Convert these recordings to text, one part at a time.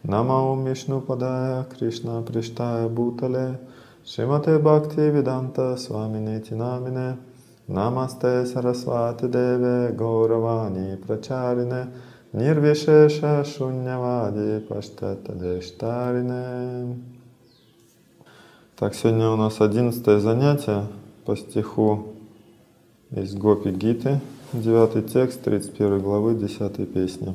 Namo Vishnu Padaya Krishna Prishtaya Bhutale Srimate Bhakti Vedanta Swaminiti Namine Namaste Saraswati Deve Gauravani Pracharine Nirvishesha Shunyavadi Паштата Дештарine. Так, сегодня у нас 11 занятие по стиху из Гопи Гиты, 9 текст, 31 главы, 10 песни.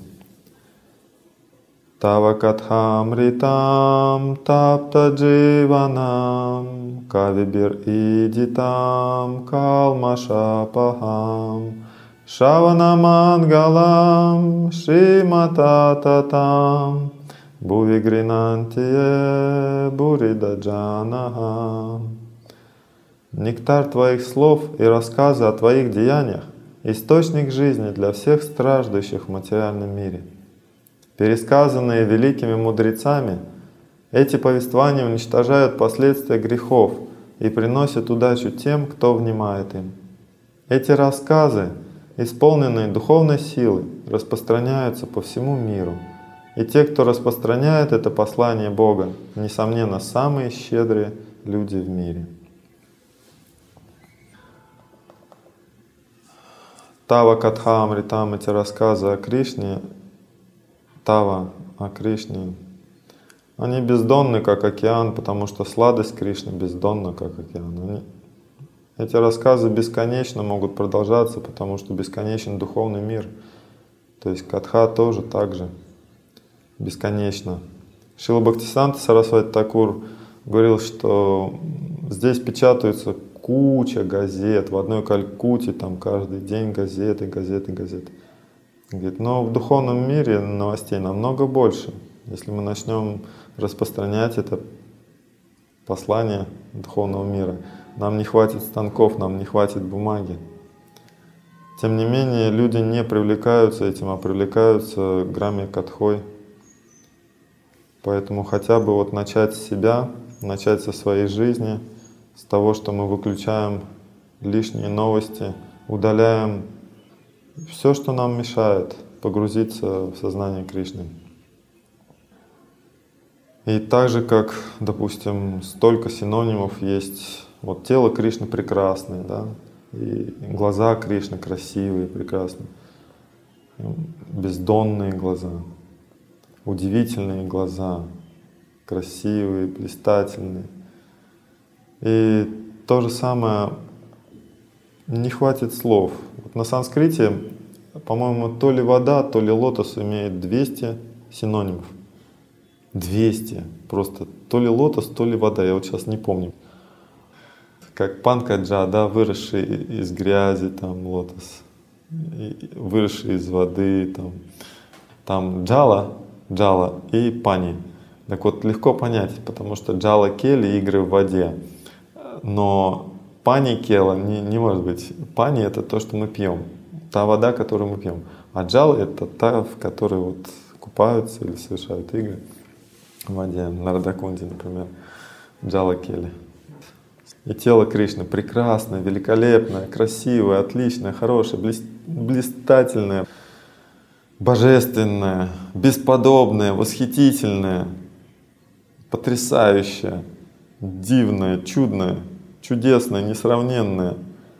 Тава катхамритам тапта дживанам кавибир идитам калмашапахам шаванамангалам шриматататам бувигринантие буридаджанаха. Нектар твоих слов и рассказы о твоих деяниях — источник жизни для всех страждущих в материальном мире. Пересказанные великими мудрецами, эти повествования уничтожают последствия грехов и приносят удачу тем, кто внимает им. Эти рассказы, исполненные духовной силой, распространяются по всему миру. И те, кто распространяет это послание Бога, несомненно, самые щедрые люди в мире. Тава Катхамритам, эти рассказы о Кришне, Тава о Кришне, они бездонны, как океан, потому что сладость Кришны бездонна, как океан. Эти рассказы бесконечно могут продолжаться, потому что бесконечен духовный мир. То есть Катха тоже так же бесконечно. Шрила Бхактисиданта Сарасвати Такур говорил, что здесь печатаются куча газет, в одной Калькутте там каждый день газеты, газеты, газеты. Говорит, но в духовном мире новостей намного больше. Если мы начнем распространять это послание духовного мира, нам не хватит станков, нам не хватит бумаги. Тем не менее, люди не привлекаются этим, а привлекаются грамме катхой. Поэтому хотя бы вот начать с себя, начать со своей жизни, с того, что мы выключаем лишние новости, удаляем все, что нам мешает погрузиться в сознание Кришны. И так же, как, допустим, столько синонимов есть, вот тело Кришны прекрасное, да, и глаза Кришны красивые, прекрасные, бездонные глаза, удивительные глаза, красивые, блистательные. И то же самое, не хватит слов. Вот на санскрите, по-моему, то ли вода, то ли лотос имеет 200 синонимов. 200 просто. То ли лотос, то ли вода, я вот сейчас не помню. Как панкаджа, да, выросший из грязи, там лотос, выросший из воды, там джала и пани. Так вот, легко понять, потому что джала кели — игры в воде. Но пани кела не может быть. Пани — это то, что мы пьем, та вода, которую мы пьем. А джала — это та, в которой вот купаются или совершают игры в воде. На Радакунде, например, джала кели. И тело Кришны прекрасное, великолепное, красивое, отличное, хорошее, блистательное, божественное, бесподобное, восхитительное, потрясающее, дивное, чудное, чудесное, несравненное,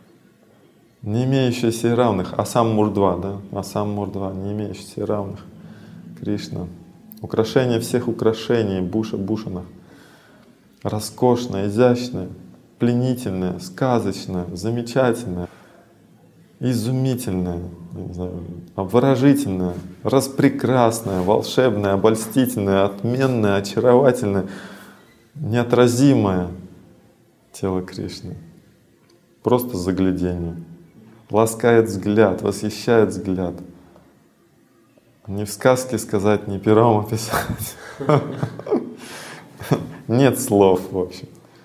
не имеющее себе равных. Асам Мурдва, да? Асам Мурдва, не имеющий себе равных. Кришна. Украшение всех украшений, Буша Бушана. Роскошное, изящное, пленительное, сказочное, замечательное, изумительное, не знаю, обворожительное, распрекрасное, волшебное, обольстительное, отменное, очаровательное, неотразимое тело Кришны. Просто загляденье. Ласкает взгляд, восхищает взгляд. Не в сказке сказать, не пером описать. Нет слов, в общем.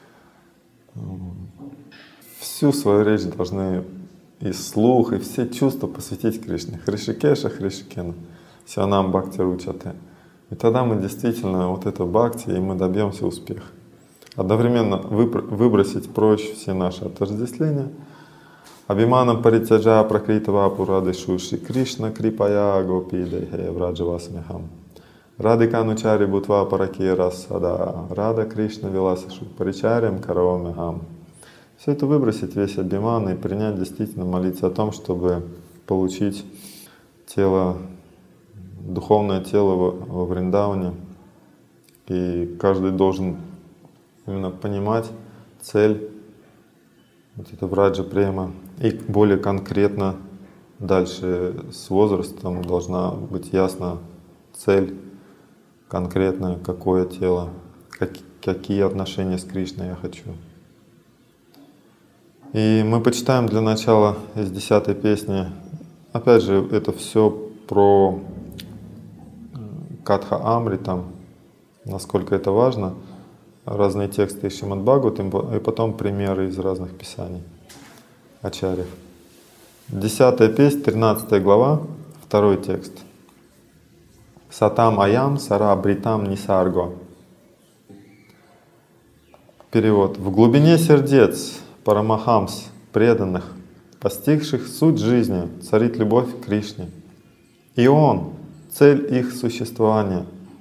Всю свою речь должны и слух, и все чувства посвятить Кришне. Хришикеша, Хришикена. Сианам Бхакти Ручате. И тогда мы действительно вот это бхакти, и мы добьемся успеха. Одновременно выбросить прочь все наши отождествления. Абхиманам паритяджа пракритава пурадышу Шри Кришна крипая гопи дейхе враджавасмихам. Радиканучари Бутва Параки Расада, Рада Кришна Виласа Паричарям Каравамихам. Все это выбросить, весь абхиман, и принять, действительно молиться о том, чтобы получить тело, духовное тело во Вриндаване. И каждый должен именно понимать цель, вот это враджа према. И более конкретно дальше с возрастом должна быть ясна цель, конкретно какое тело, какие отношения с Кришной я хочу. И мы почитаем для начала из 10-й песни. Опять же, это все про Катха Амритам, насколько это важно. Разные тексты из Шримад Бхагаватам и потом примеры из разных писаний ачарьев. 10-я песня, 13 глава, 2 текст. Сатам аям сара бритам нисарго. Перевод. В глубине сердец Парамахамс, преданных, постигших суть жизни, царит любовь к Кришне. И Он — цель их существования.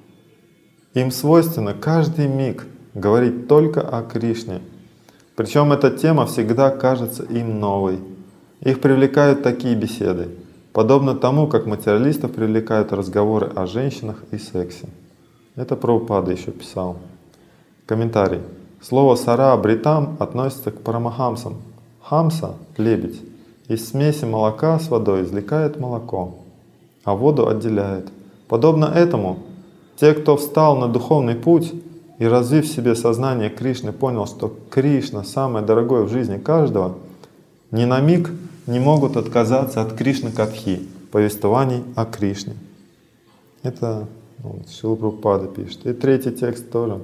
Им свойственно каждый миг говорить только о Кришне. Причем эта тема всегда кажется им новой. Их привлекают такие беседы, подобно тому, как материалистов привлекают разговоры о женщинах и сексе. Это Прабхупада еще писал. Комментарий. Слово «сара бритам» относится к парамахамсам. Хамса — лебедь. Из смеси молока с водой извлекает молоко, а воду отделяет. Подобно этому, те, кто встал на духовный путь и, развив в себе сознание Кришны, понял, что Кришна — самое дорогое в жизни каждого, ни на миг не могут отказаться от Кришна-катхи, повествований о Кришне. Это Шрила Прабхупада пишет. И 3-й текст тоже.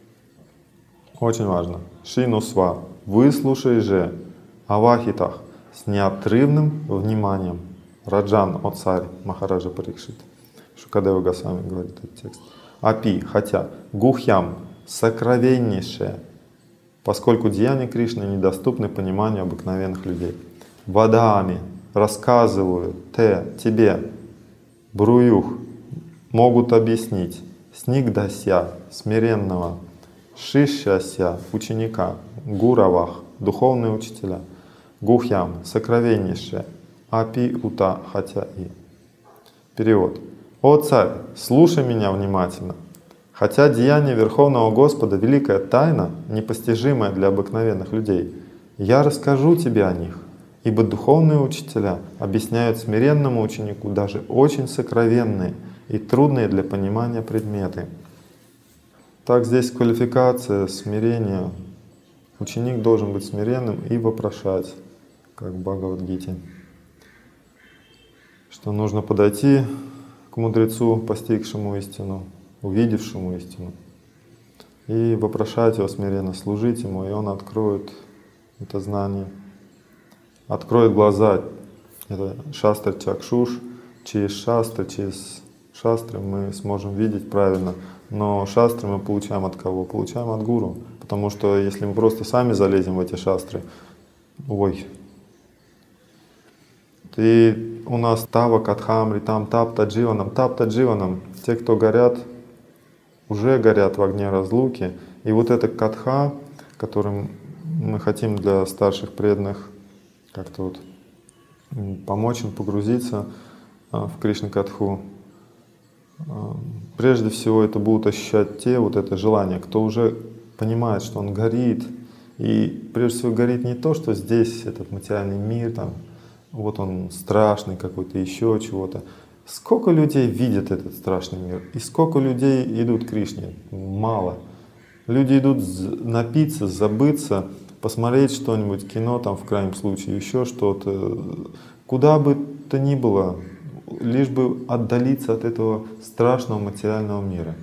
Очень важно. Шинусва, выслушай же о вахитах с неотрывным вниманием. Раджан, о царь, Махараджа Парикшит. Шукадева Госвами говорит этот текст. Апи, хотя, гухьям, сокровеннейшее, поскольку деяния Кришны недоступны пониманию обыкновенных людей. Вадами, рассказываю, тебе, бруюх, могут объяснить, снигдася, смиренного, шишяся, ученика, гуравах, духовные учителя, гухьям, сокровеннейшее, апи ута, хотя и. Перевод. О царь, слушай меня внимательно. Хотя деяние Верховного Господа — великая тайна, непостижимая для обыкновенных людей, я расскажу тебе о них, ибо духовные учителя объясняют смиренному ученику даже очень сокровенные и трудные для понимания предметы. Так здесь квалификация смирения. Ученик должен быть смиренным и вопрошать, как в Бхагавад-гите, что нужно подойти к мудрецу, постигшему истину, увидевшему истину, и вопрошать его смиренно, служить ему, и он откроет это знание, откроет глаза. Это шастра чакшуш, через шастры мы сможем видеть правильно. Но шастры мы получаем от кого? Получаем от гуру. Потому что если мы просто сами залезем в эти шастры, И у нас тава катхамри, там тапта дживанам. Те, кто горят, уже горят в огне разлуки. И вот эта катха, которым мы хотим для старших преданных как-то помочь им погрузиться в Кришна-катху, прежде всего это будут ощущать те, это желание, кто уже понимает, что он горит. И прежде всего горит не то, что здесь этот материальный мир, он страшный какой-то, еще чего-то. Сколько людей видят этот страшный мир? И сколько людей идут к Кришне? Мало. Люди идут напиться, забыться, посмотреть что-нибудь, кино в крайнем случае, еще что-то. Куда бы то ни было, лишь бы отдалиться от этого страшного материального мира.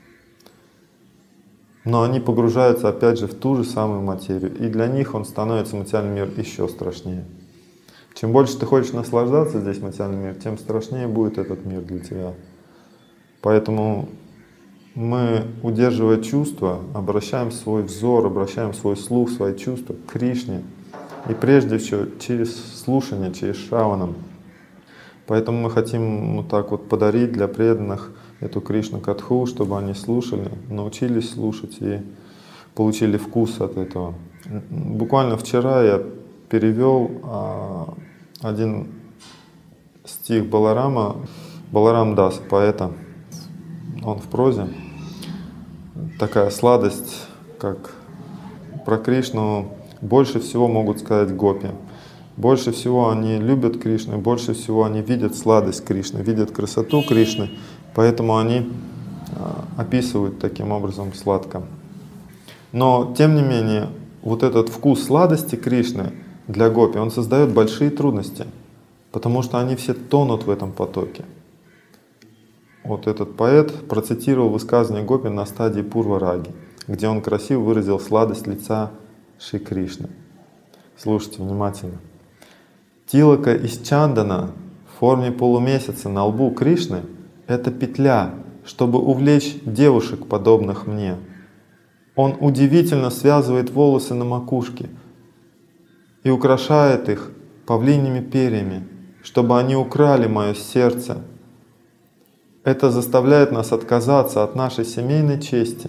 Но они погружаются опять же в ту же самую материю. И для них он становится, материальный мир, еще страшнее. Чем больше ты хочешь наслаждаться здесь, материальным миром, тем страшнее будет этот мир для тебя. Поэтому мы, удерживая чувства, обращаем свой взор, обращаем свой слух, свои чувства к Кришне. И прежде всего через слушание, через шраванам. Поэтому мы хотим подарить для преданных эту Кришна Катху, чтобы они слушали, научились слушать и получили вкус от этого. Буквально вчера я перевел один стих Баларама, Баларам Дас, поэта, он в прозе. Такая сладость, как про Кришну, больше всего могут сказать гопи. Больше всего они любят Кришну, больше всего они видят сладость Кришны, видят красоту Кришны, поэтому они описывают таким образом сладко. Но тем не менее, вот этот вкус сладости Кришны для гопи, он создает большие трудности, потому что они все тонут в этом потоке. Вот этот поэт процитировал высказывание гопи на стадии Пурва-раги, где он красиво выразил сладость лица Шри Кришны. Слушайте внимательно. Тилака из чандана в форме полумесяца на лбу Кришны — это петля, чтобы увлечь девушек, подобных мне. Он удивительно связывает волосы на макушке и украшает их павлиньими перьями, чтобы они украли мое сердце. Это заставляет нас отказаться от нашей семейной чести.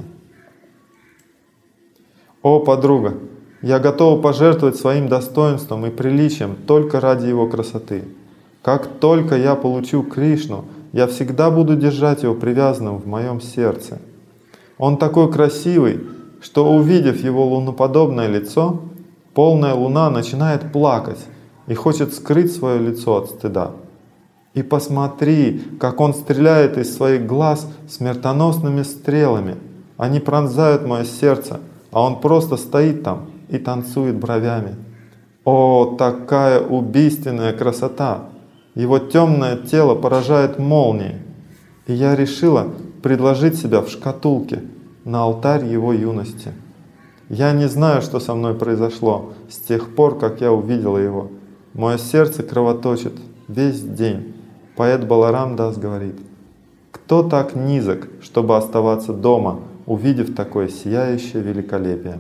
О, подруга, я готова пожертвовать своим достоинством и приличием только ради его красоты. Как только я получу Кришну, я всегда буду держать его привязанным в моем сердце. Он такой красивый, что, увидев его луноподобное лицо, полная луна начинает плакать и хочет скрыть свое лицо от стыда. И посмотри, как он стреляет из своих глаз смертоносными стрелами. Они пронзают мое сердце, а он просто стоит там и танцует бровями. О, такая убийственная красота! Его темное тело поражает молнией. И я решила предложить себя в шкатулке на алтарь его юности. Я не знаю, что со мной произошло с тех пор, как я увидела его. Мое сердце кровоточит весь день. Поэт Баларам Дас говорит: кто так низок, чтобы оставаться дома, увидев такое сияющее великолепие?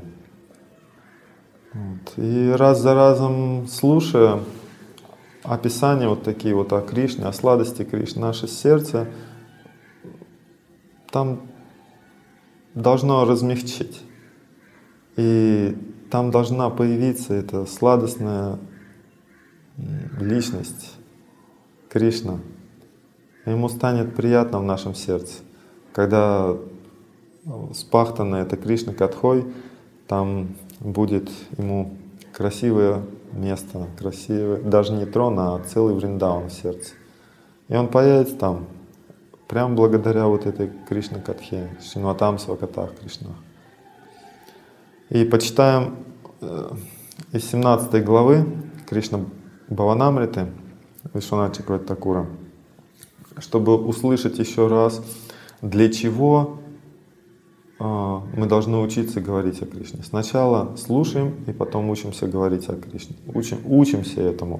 Вот. И раз за разом, слушая описания вот такие вот о Кришне, о сладости Кришны, наше сердце там должно размягчить. И там должна появиться эта сладостная личность Кришна. Ему станет приятно в нашем сердце, когда спахтана это Кришна Катхой, там будет ему красивое место, красивое, даже не трон, а целый Вриндаун в сердце. И он появится там, прямо благодаря вот этой Кришна Катхе, Шриматам Свакатах Кришна. И почитаем из 17 главы Кришна Бхаванамриты Вишванатха Чакраварти Такура, чтобы услышать еще раз, для чего мы должны учиться говорить о Кришне. Сначала слушаем и потом учимся говорить о Кришне. Учимся этому.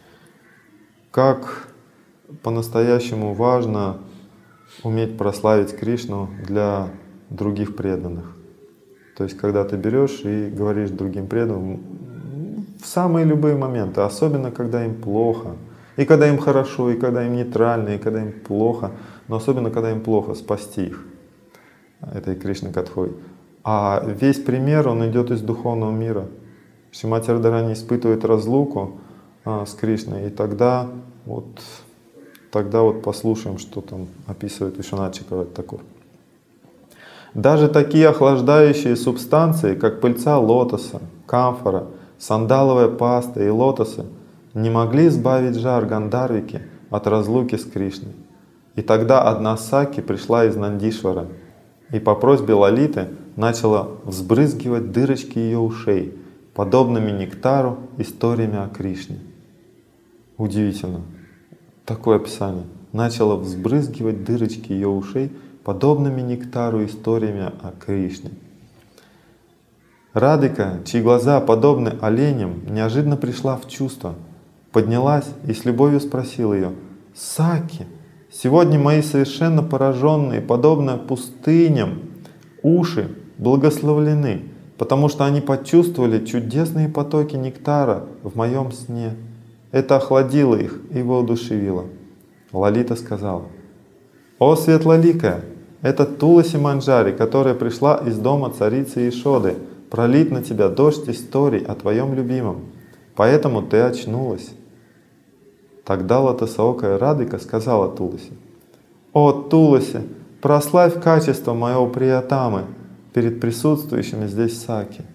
Как по-настоящему важно уметь прославить Кришну для других преданных. То есть, когда ты берешь и говоришь другим преданным в самые любые моменты, особенно когда им плохо, и когда им хорошо, и когда им нейтрально, и когда им плохо, но особенно когда им плохо, спасти их этой Кришна Катхой. А весь пример, он идет из духовного мира. Шримати Радхарани испытывает разлуку с Кришной, и тогда вот послушаем, что там описывает Вишванатха Чакраварти Такур. Даже такие охлаждающие субстанции, как пыльца лотоса, камфора, сандаловая паста и лотосы, не могли избавить жар Гандарвики от разлуки с Кришной. И тогда одна Саки пришла из Нандишвара и по просьбе Лалиты начала взбрызгивать дырочки ее ушей, подобными нектару, историями о Кришне. Удивительно. Такое описание. Начала взбрызгивать дырочки ее ушей, подобными нектару, историями о Кришне. Радхика, чьи глаза подобны оленям, неожиданно пришла в чувство, поднялась и с любовью спросила ее: «Саки, сегодня мои совершенно пораженные, подобно пустыням, уши благословлены, потому что они почувствовали чудесные потоки нектара в моем сне. Это охладило их и воодушевило». Лалита сказала: «О светлоликая, это Туласи Манджари, которая пришла из дома царицы Яшоды, пролит на тебя дождь историй о твоем любимом, поэтому ты очнулась». Тогда лотосоокая Радхика сказала Туласи: «О Туласи, прославь качество моего Приятамы перед присутствующими здесь саки».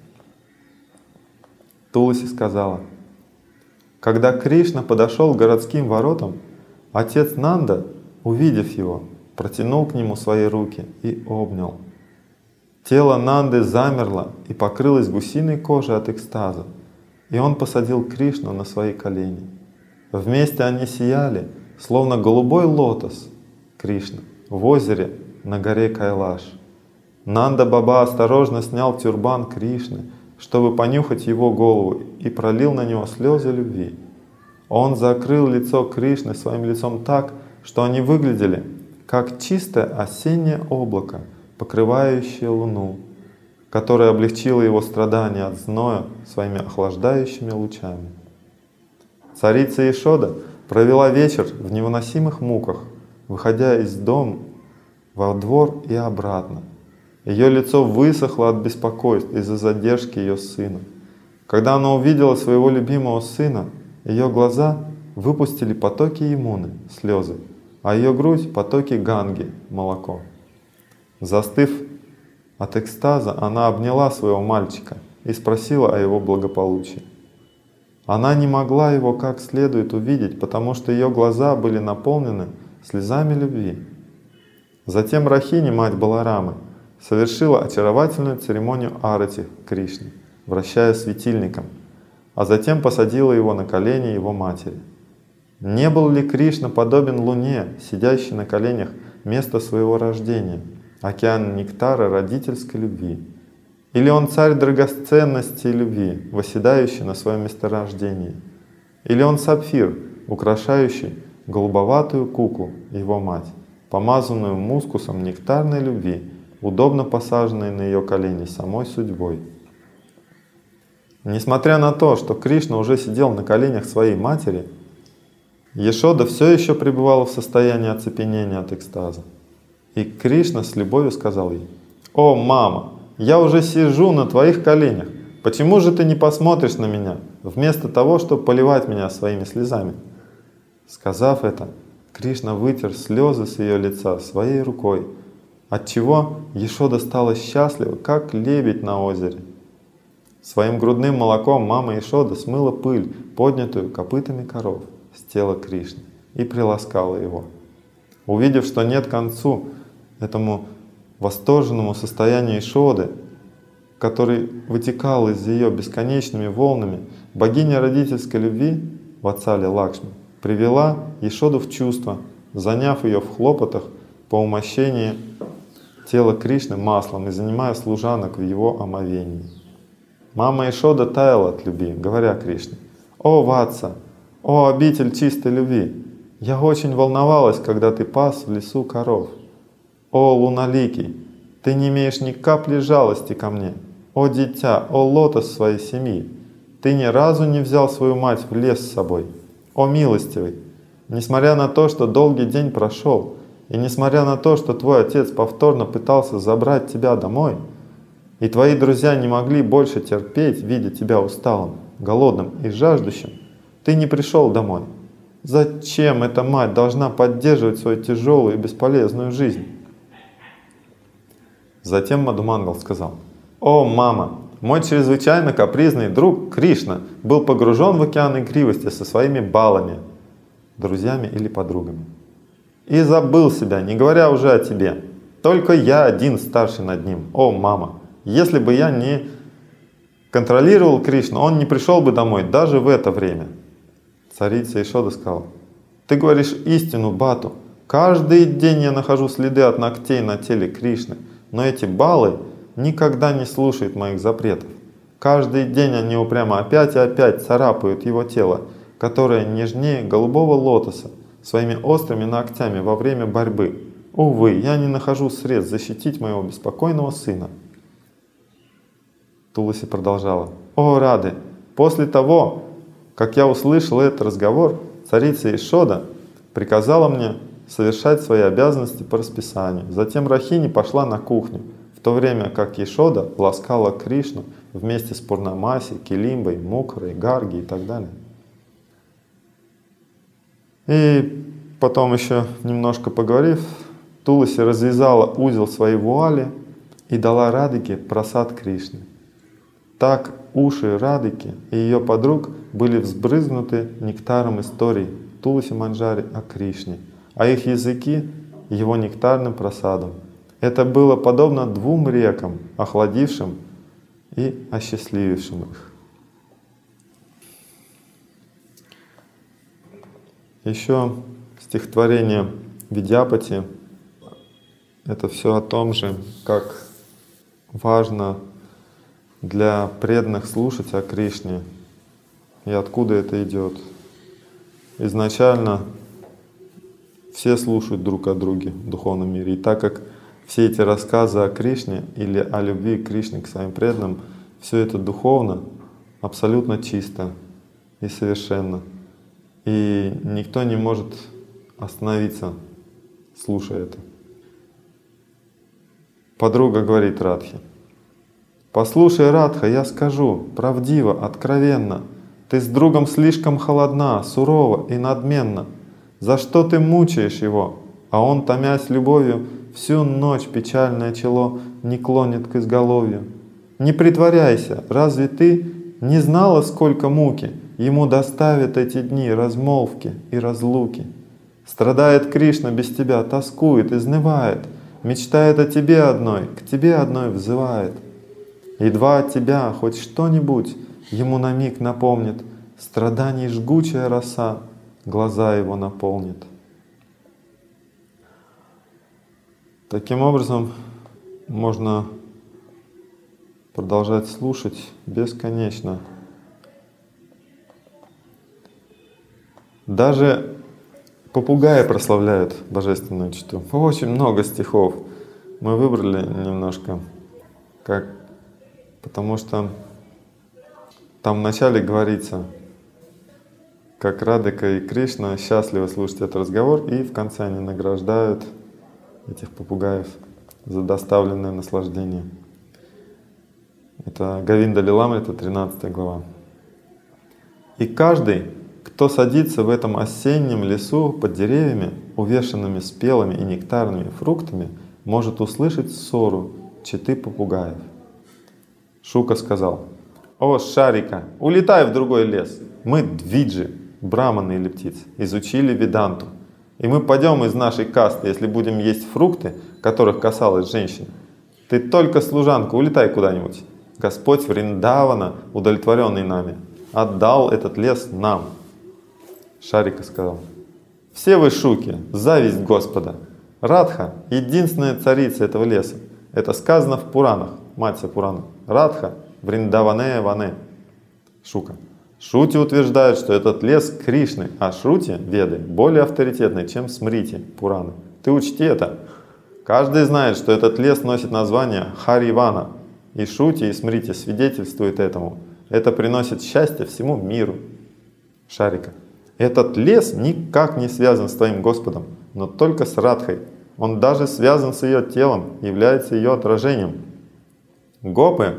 Туласи сказала: «Когда Кришна подошел к городским воротам, отец Нанда, увидев его, протянул к нему свои руки и обнял. Тело Нанды замерло и покрылось гусиной кожей от экстаза, и он посадил Кришну на свои колени. Вместе они сияли, словно голубой лотос Кришна в озере на горе Кайлаш. Нанда Баба осторожно снял тюрбан Кришны, чтобы понюхать его голову, и пролил на него слезы любви. Он закрыл лицо Кришны своим лицом так, что они выглядели как чистое осеннее облако, покрывающее луну, которое облегчило его страдания от зноя своими охлаждающими лучами. Царица Яшода провела вечер в невыносимых муках, выходя из дома во двор и обратно. Ее лицо высохло от беспокойства из-за задержки ее сына. Когда она увидела своего любимого сына, ее глаза выпустили потоки Ямуны, слезы, а ее грудь — потоки Ганги, молоко. Застыв от экстаза, она обняла своего мальчика и спросила о его благополучии. Она не могла его как следует увидеть, потому что ее глаза были наполнены слезами любви. Затем Рахини, мать Баларамы, совершила очаровательную церемонию арати Кришне, вращая светильником, а затем посадила его на колени его матери. Не был ли Кришна подобен луне, сидящей на коленях места своего рождения, океан нектара родительской любви? Или он царь драгоценности любви, восседающий на своем месторождении? Или он сапфир, украшающий голубоватую куклу, его мать, помазанную мускусом нектарной любви, удобно посаженной на ее колени самой судьбой? Несмотря на то, что Кришна уже сидел на коленях своей матери, Яшода все еще пребывала в состоянии оцепенения от экстаза. И Кришна с любовью сказал ей: «О, мама, я уже сижу на твоих коленях. Почему же ты не посмотришь на меня, вместо того, чтобы поливать меня своими слезами?» Сказав это, Кришна вытер слезы с ее лица своей рукой, отчего Яшода стала счастлива, как лебедь на озере. Своим грудным молоком мама Яшода смыла пыль, поднятую копытами коров, с тела Кришны и приласкала его. Увидев, что нет к концу этому восторженному состоянию Яшоды, который вытекал из ее бесконечными волнами, богиня родительской любви Ватсали Лакшми привела Яшоду в чувство, заняв ее в хлопотах по умощению тела Кришны маслом и занимая служанок в его омовении. Мама Яшода таяла от любви, говоря Кришне: «О, Ватса! О, обитель чистой любви! Я очень волновалась, когда ты пас в лесу коров. О, луналикий! Ты не имеешь ни капли жалости ко мне. О, дитя! О, лотос своей семьи! Ты ни разу не взял свою мать в лес с собой. О, милостивый! Несмотря на то, что долгий день прошел, и несмотря на то, что твой отец повторно пытался забрать тебя домой, и твои друзья не могли больше терпеть, видя тебя усталым, голодным и жаждущим, ты не пришел домой. Зачем эта мать должна поддерживать свою тяжелую и бесполезную жизнь?» Затем Мадхумангал сказал: «О, мама, мой чрезвычайно капризный друг Кришна был погружен в океан игривости со своими балами, друзьями или подругами, и забыл себя, не говоря уже о тебе. Только я один старший над ним. О, мама, если бы я не контролировал Кришну, он не пришел бы домой даже в это время». Царица Яшода сказала: «Ты говоришь истину, Бату. Каждый день я нахожу следы от ногтей на теле Кришны, но эти балы никогда не слушают моих запретов. Каждый день они упрямо опять и опять царапают его тело, которое нежнее голубого лотоса, своими острыми ногтями во время борьбы. Увы, я не нахожу средств защитить моего беспокойного сына». Туласи продолжала: «О, Рады, после того, как я услышал этот разговор, царица Яшода приказала мне совершать свои обязанности по расписанию. Затем Рахини пошла на кухню, в то время как Ешода ласкала Кришну вместе с Пурнамаси, Килимбой, Мукрой, Гарги и так далее. И потом еще немножко поговорив, Туласи развязала узел своей вуали и дала Радхике прасад Кришны. Так уши Радхики и ее подруг были взбрызнуты нектаром историй Туласи Манджари о Кришне, а их языки — его нектарным прасадом. Это было подобно двум рекам, охладившим и осчастливившим их. Еще стихотворение Видьяпати — это все о том же, как важно для преданных слушать о Кришне и откуда это идет. Изначально все слушают друг о друге в духовном мире, и так как все эти рассказы о Кришне или о любви к Кришне к своим преданным, все это духовно, абсолютно чисто и совершенно. И никто не может остановиться, слушая это. Подруга говорит Радхе: «Послушай, Радха, я скажу, правдиво, откровенно, ты с другом слишком холодна, сурова и надменна. За что ты мучаешь его, а он, томясь любовью, всю ночь печальное чело не клонит к изголовью? Не притворяйся, разве ты не знала, сколько муки ему доставят эти дни размолвки и разлуки? Страдает Кришна без тебя, тоскует, изнывает, мечтает о тебе одной, к тебе одной взывает. Едва от тебя хоть что-нибудь ему на миг напомнит, страданий жгучая роса глаза его наполнит». Таким образом, можно продолжать слушать бесконечно. Даже попугаи прославляют божественную читу. Очень много стихов мы выбрали немножко, потому что там вначале говорится, как Радхика и Кришна счастливы слушать этот разговор, и в конце они награждают этих попугаев за доставленное наслаждение. Это Говинда Лиламрита, 13 глава. «И каждый, кто садится в этом осеннем лесу под деревьями, увешанными спелыми и нектарными фруктами, может услышать ссору четы попугаев». Шука сказал: «О, Шарика, улетай в другой лес. Мы двиджи, браманы или птицы, изучили веданту. И мы пойдем из нашей касты, если будем есть фрукты, которых касалась женщина. Ты только служанка, улетай куда-нибудь. Господь Вриндавана, удовлетворенный нами, отдал этот лес нам». Шарика сказал: «Все вы шуки, зависть Господа. Радха — единственная царица этого леса. Это сказано в Пуранах, Матья Пурана. Радха Вриндаване Ване». Шука: «Шрути утверждают, что этот лес Кришны, а Шрути, Веды, более авторитетны, чем Смрити, Пураны. Ты учти это. Каждый знает, что этот лес носит название Харивана, и Шрути и Смрити свидетельствуют этому. Это приносит счастье всему миру». Шарика: «Этот лес никак не связан с твоим Господом, но только с Радхой. Он даже связан с ее телом, является ее отражением. Гопы,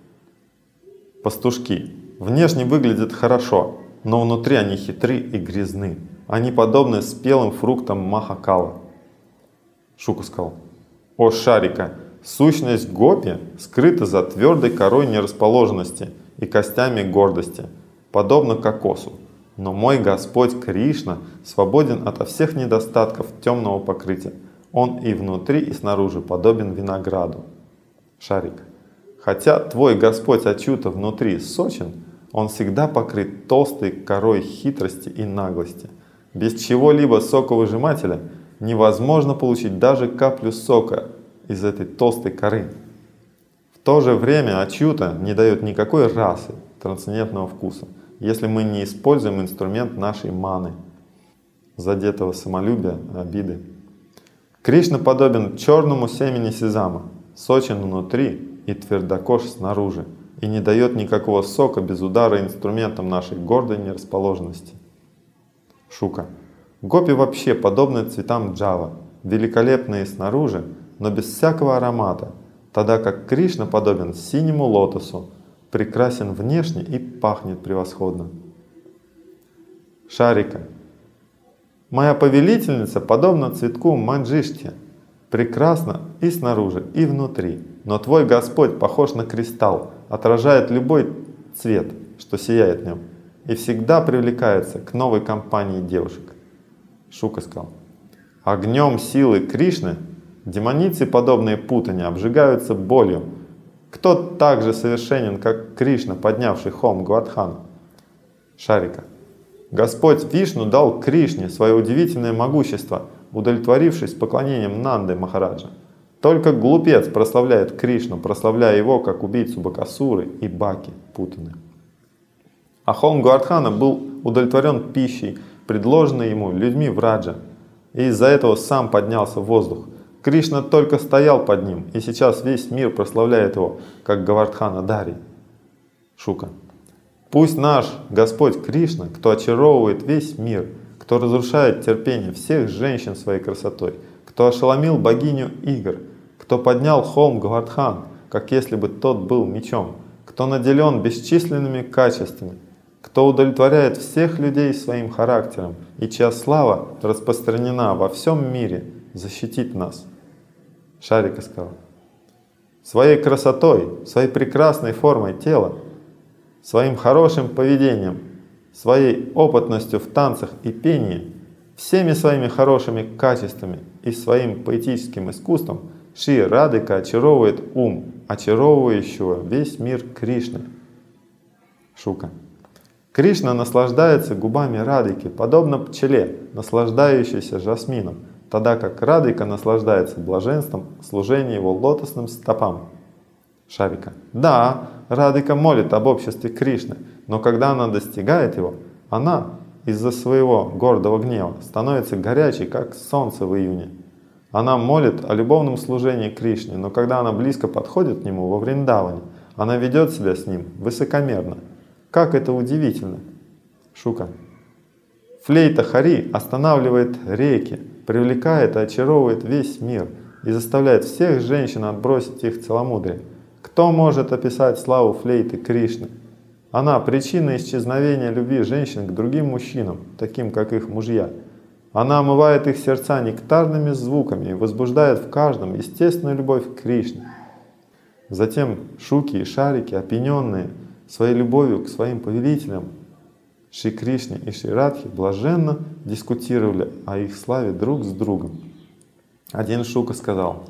пастушки, внешне выглядят хорошо, но внутри они хитры и грязны. Они подобны спелым фруктам Махакала». Шука сказал: «О, Шарика, сущность гопи скрыта за твердой корой нерасположенности и костями гордости, подобно кокосу. Но мой Господь Кришна свободен ото всех недостатков темного покрытия. Он и внутри, и снаружи подобен винограду». Шарика: «Хотя твой Господь Ачута внутри сочен, он всегда покрыт толстой корой хитрости и наглости. Без чего-либо соковыжимателя невозможно получить даже каплю сока из этой толстой коры. В то же время Ачута не дает никакой расы трансцендентного вкуса, если мы не используем инструмент нашей маны, задетого самолюбия, обиды. Кришна подобен черному семени сезама, сочен внутри и твердокож снаружи, и не дает никакого сока без удара инструментом нашей гордой нерасположенности». Шука: Гопи вообще подобны цветам джава, великолепные снаружи, но без всякого аромата, тогда как Кришна подобен синему лотосу, прекрасен внешне и пахнет превосходно. Шарика. Моя повелительница подобна цветку манджишти, прекрасна и снаружи, и внутри, но твой Господь похож на кристалл, отражает любой цвет, что сияет в нем, и всегда привлекается к новой компании девушек. Шука сказал: огнем силы Кришны демоницы, подобные путане, обжигаются болью. Кто так же совершенен, как Кришна, поднявший холм Гвардхана? Шарика. Господь Вишну дал Кришне свое удивительное могущество, удовлетворившись поклонением Нанды Махараджа. Только глупец прославляет Кришну, прославляя его как убийцу Бакасуры и Баки Путаны. А холм Гвардхана был удовлетворен пищей, предложенной ему людьми Враджа, и из-за этого сам поднялся в воздух. Кришна только стоял под ним, и сейчас весь мир прославляет его, как Гавардхана Дари. Шука. Пусть наш Господь Кришна, кто очаровывает весь мир, кто разрушает терпение всех женщин своей красотой, кто ошеломил богиню игр, кто поднял холм Гавардхан, как если бы тот был мечом, кто наделен бесчисленными качествами, кто удовлетворяет всех людей своим характером и чья слава распространена во всем мире, защитит нас. Шарика сказал: своей красотой, своей прекрасной формой тела, своим хорошим поведением, своей опытностью в танцах и пении, всеми своими хорошими качествами и своим поэтическим искусством Шри Радхика очаровывает ум, очаровывающего весь мир Кришны. Шука. Кришна наслаждается губами Радхики, подобно пчеле, наслаждающейся жасмином, тогда как Радхика наслаждается блаженством служения его лотосным стопам. Шарика. Да, Радхика молит об обществе Кришны, но когда она достигает его, она из-за своего гордого гнева становится горячей, как солнце в июне. Она молит о любовном служении Кришне, но когда она близко подходит к нему во Вриндаване, она ведет себя с ним высокомерно. Как это удивительно! Шука. Флейта Хари останавливает реки, привлекает и очаровывает весь мир и заставляет всех женщин отбросить их целомудрие. Кто может описать славу флейты Кришны? Она причина исчезновения любви женщин к другим мужчинам, таким как их мужья. Она омывает их сердца нектарными звуками и возбуждает в каждом естественную любовь к Кришне. Затем Шуки и Шарики, опьяненные своей любовью к своим повелителям, Шри Кришне и Шри Радхи, блаженно дискутировали о их славе друг с другом. Один Шука сказал: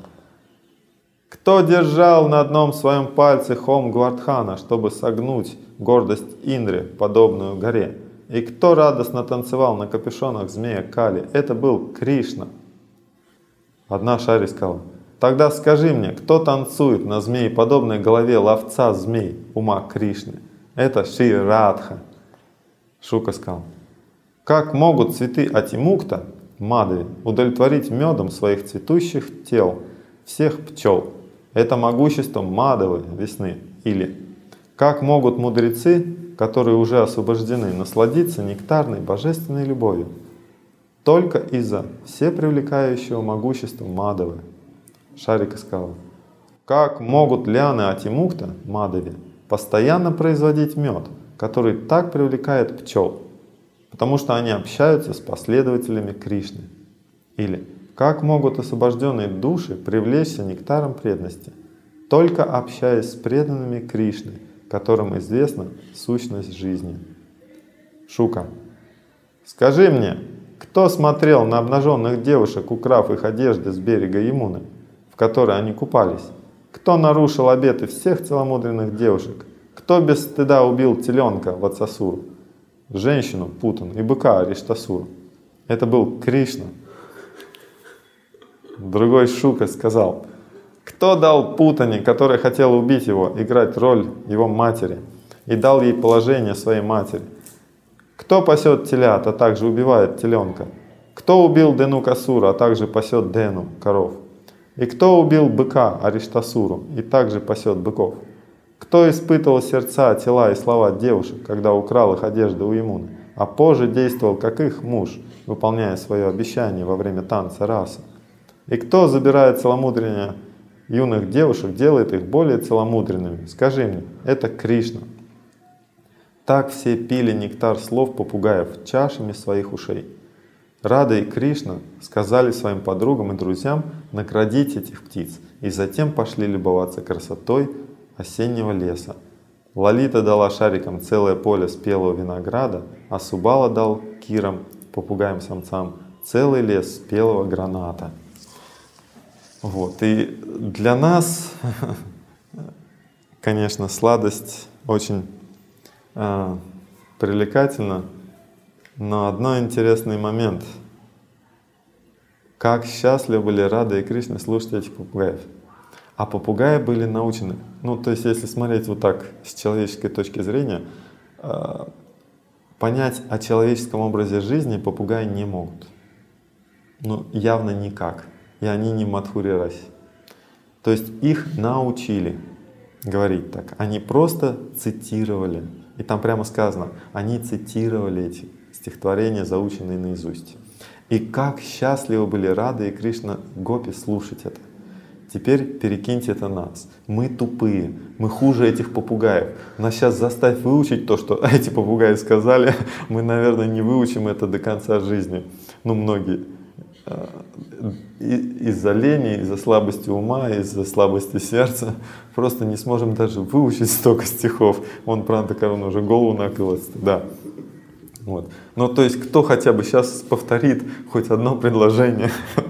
кто держал на одном своем пальце холм Гвардхана, чтобы согнуть гордость Индры, подобную горе? И кто радостно танцевал на капюшонах змея Кали? Это был Кришна. Одна Шари сказала: тогда скажи мне, кто танцует на змееподобной голове ловца змей ума Кришны? Это Шри Радха. Шука сказал: как могут цветы Атимукта, Мадхави, удовлетворить медом своих цветущих тел всех пчел? Это могущество Мадхавы, весны. Или как могут мудрецы, которые уже освобождены, насладиться нектарной божественной любовью? Только из-за всепривлекающего могущества Мадхавы. Шарика сказала: как могут лианы Атимукта, Мадхави, постоянно производить мед, который так привлекает пчел? Потому что они общаются с последователями Кришны. Или как могут освобожденные души привлечься нектаром преданности? Только общаясь с преданными Кришны, которым известна сущность жизни. Шука. Скажи мне, кто смотрел на обнаженных девушек, украв их одежды с берега Ямуны, в которой они купались? Кто нарушил обеты всех целомудренных девушек? Кто без стыда убил теленка Ватсасуру, женщину Путану и быка Ариштасуру? Это был Кришна. Другой Шука сказал: кто дал Путане, который хотел убить его, играть роль его матери, и дал ей положение своей матери? Кто пасет телят, а также убивает теленка? Кто убил Денукасура, а также пасет Дену, коров? И кто убил быка Ариштасуру, и также пасет быков? Кто испытывал сердца, тела и слова девушек, когда украл их одежды у Ямуны? а позже действовал как их муж, выполняя свое обещание во время танца раса. И кто забирает целомудрение юных девушек, делает их более целомудренными? Скажи мне, это Кришна. Так все пили нектар слов попугаев чашами своих ушей. Рада и Кришна сказали своим подругам и друзьям наградить этих птиц, и затем пошли любоваться красотой осеннего леса. Лалита дала шарикам целое поле спелого винограда, а Субала дал кирам, попугаям-самцам, целый лес спелого граната. Вот. И для нас, конечно, сладость очень привлекательна, но одно интересный момент. Как счастливы были Рада и Кришна слушать этих попугаев. А попугаи были научены. Ну, то есть, если смотреть вот так с человеческой точки зрения, понять о человеческом образе жизни попугаи не могут. Ну, явно никак. И они не Мадхури Раси. То есть их научили говорить так. Они просто цитировали. И там прямо сказано, они цитировали эти стихотворения, заученные наизусть. И как счастливы были Рада и Кришна гопи слушать это. Теперь перекиньте это на нас. Мы тупые, мы хуже этих попугаев. Нас сейчас заставь выучить то, что эти попугаи сказали. Мы, наверное, не выучим это до конца жизни. Ну, многие. Из-за лени, из-за слабости ума, из-за слабости сердца просто не сможем даже выучить столько стихов. Он, правда, корона уже голову накрылась. Да. Вот. Ну, то есть, кто хотя бы сейчас повторит хоть одно предложение.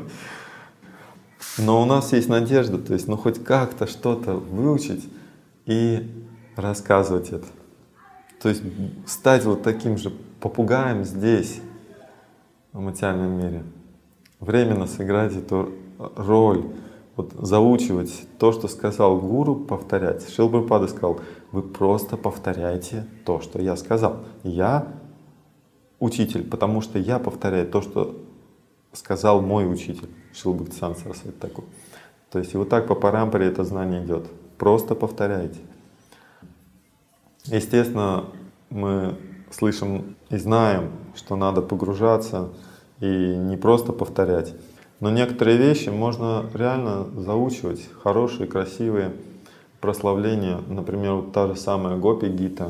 Но у нас есть надежда, то есть, ну, хоть как-то что-то выучить и рассказывать это. То есть, стать вот таким же попугаем здесь, в материальном мире. Временно сыграть эту роль, вот, заучивать то, что сказал гуру, повторять. Шрила Прабхупада сказал, вы просто повторяйте то, что я сказал. Я учитель, потому что я повторяю то, что сказал мой учитель. Шрила Бхактисиданта Сарасвати Тхакур. То есть и вот так по парампаре это знание идет. Просто повторяйте. Естественно, мы слышим и знаем, что надо погружаться и не просто повторять. Но некоторые вещи можно реально заучивать. Хорошие, красивые прославления. Например, вот та же самая Гопи Гита,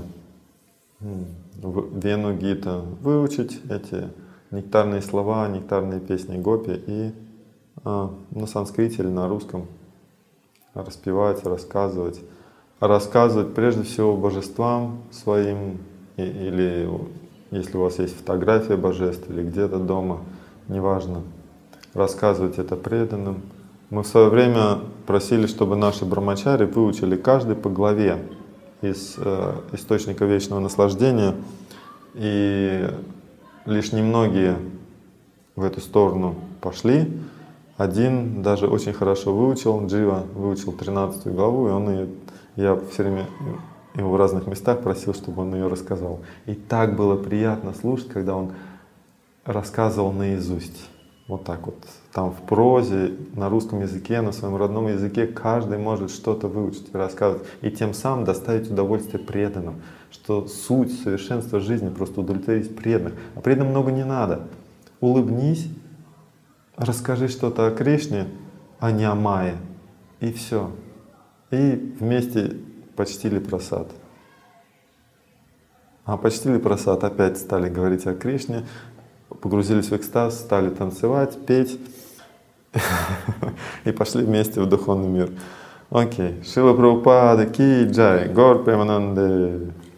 Вену Гита. Выучить эти нектарные слова, нектарные песни Гопи и на санскрите или на русском распевать, рассказывать. Рассказывать прежде всего божествам своим, или если у вас есть фотография божеств или где-то дома, неважно, рассказывать это преданным. Мы в свое время просили, чтобы наши брахмачари выучили каждый по главе из источника вечного наслаждения, и лишь немногие в эту сторону пошли. Один даже очень хорошо выучил, Джива выучил 13 главу, и он ее, я все время его в разных местах просил, чтобы он ее рассказал. И так было приятно слушать, когда он рассказывал наизусть. Вот так вот. Там в прозе, на русском языке, на своем родном языке каждый может что-то выучить и рассказывать. И тем самым доставить удовольствие преданным. Что суть, совершенство жизни просто удовлетворить преданных. А преданным много не надо. Улыбнись, расскажи что-то о Кришне, а не о Майе. И все. И вместе почтили прасад. А почтили прасад, опять стали говорить о Кришне, погрузились в экстаз, стали танцевать, петь и пошли вместе в духовный мир. Окей. Шрила Прабхупада ки джай, Гаур Премананде.